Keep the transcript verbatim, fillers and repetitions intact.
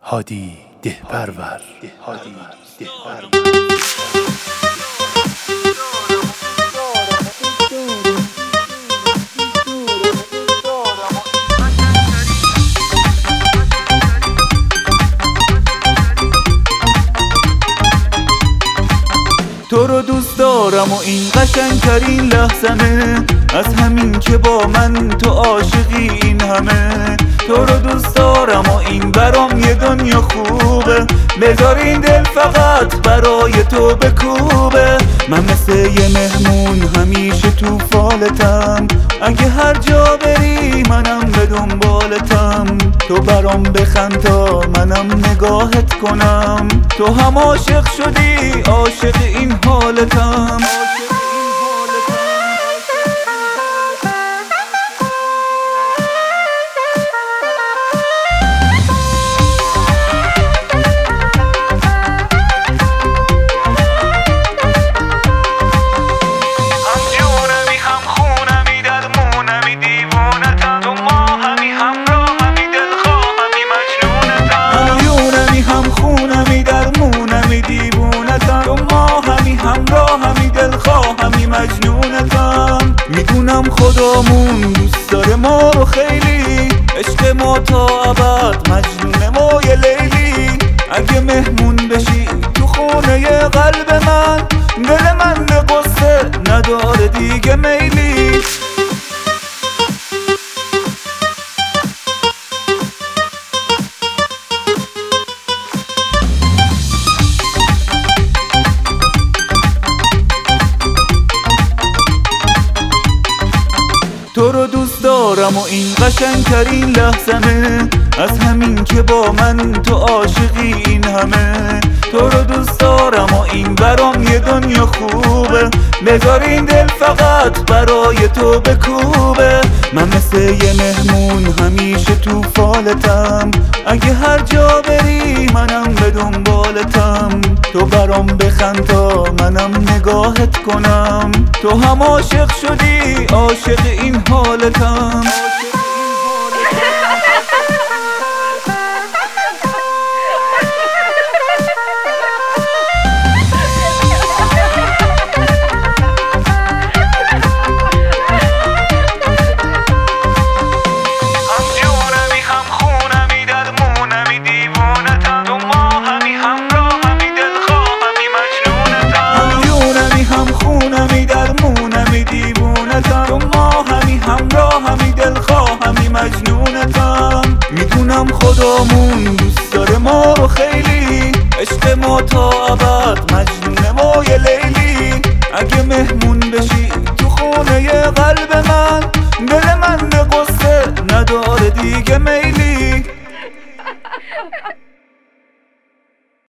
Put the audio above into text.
هادی دهپرور. هادی دهپرور. تو رو دوست دارم و این قشنگترین لحظمه، از همین که با من تو عاشقی این همه. تو رو دوست دارم و این برام یه دنیا خوبه، بذار این دل فقط برای تو بکوبه. من مثل یه مهمون همیشه تو فالتم، اگه هر جا بری منم به دنبالتم. تو برام بخند تا منم نگاهت کنم، تو هم عاشق شدی عاشق این حالتم. مجنونتم، میدونم خدامون دوست داره ما رو خیلی، عشق ما تا ابد مجنون ما یه لیلی. اگه مهمون بشی تو خونه ی قلب من، دل من به قصه نداره دیگه میلی. تو رو دوست دارم و این قشنگترین لحظمه، از همین که با من تو عاشقی این همه. تو رو دوست دارم و این برام یه دنیا خوبه، بذار این دل فقط برای تو بکوبه. من مثل یه مهمون همیشه تو فالتم، اگه هر جا بری منم به دنبالتم. تو برام بخند تا منم نگاهت کنم، تو هم عاشق شدی عاشق این حالتم. مجنونتم، میدونم خدامون دوست داره ما رو خیلی، عشق ما تا ابد مجنون ما یه لیلی. اگه مهمون بشی تو خونه ی قلب من، دل من به قصه نداره دیگه میلی.